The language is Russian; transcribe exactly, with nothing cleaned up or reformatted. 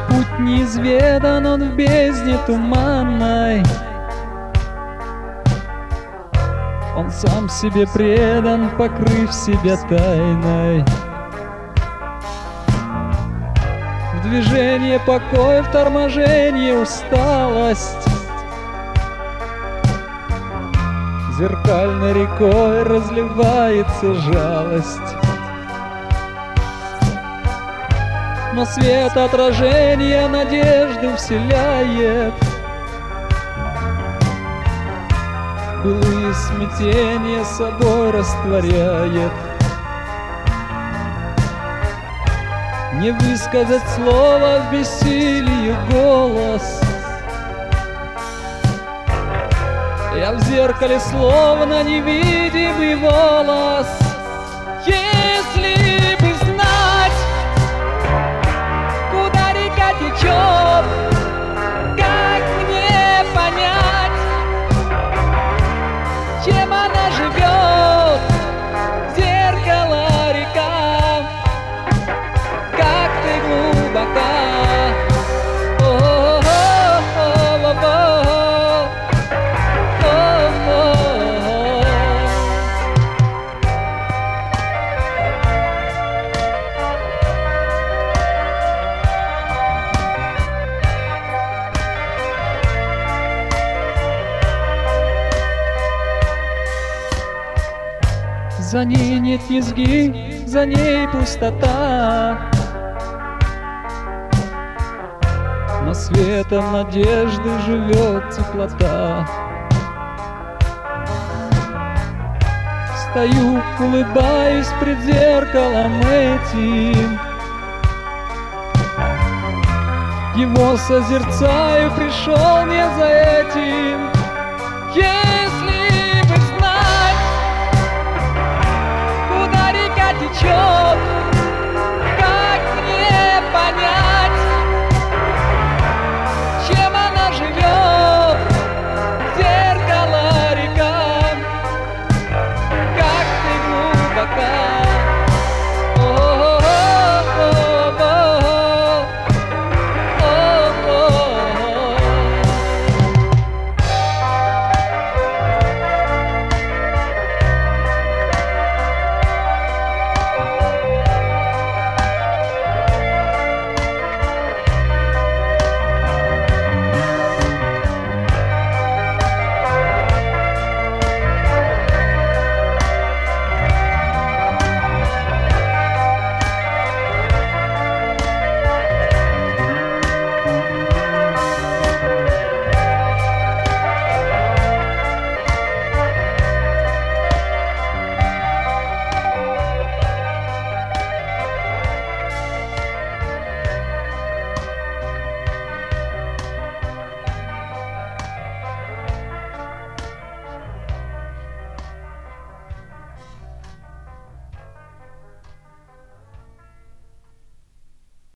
Путь неизведан, он в бездне туманной. Он сам себе предан, покрыв себя тайной. В движении покой, в торможении усталость. Зеркальной рекой разливается жалость. Но свет отражения надежду вселяет. Былые смятения собой растворяет. Не высказать слово в бессилии голос. Я в зеркале словно невидимый волос. Если бы знать, куда река течет, как мне понять, чем она живет? Зеркало, река, как ты глубока. За ней нет низги, за ней пустота, но светом надежды живет теплота. Стою, улыбаюсь пред зеркалом этим, его созерцаю, пришел не за этим. Если бы знать, куда река течет,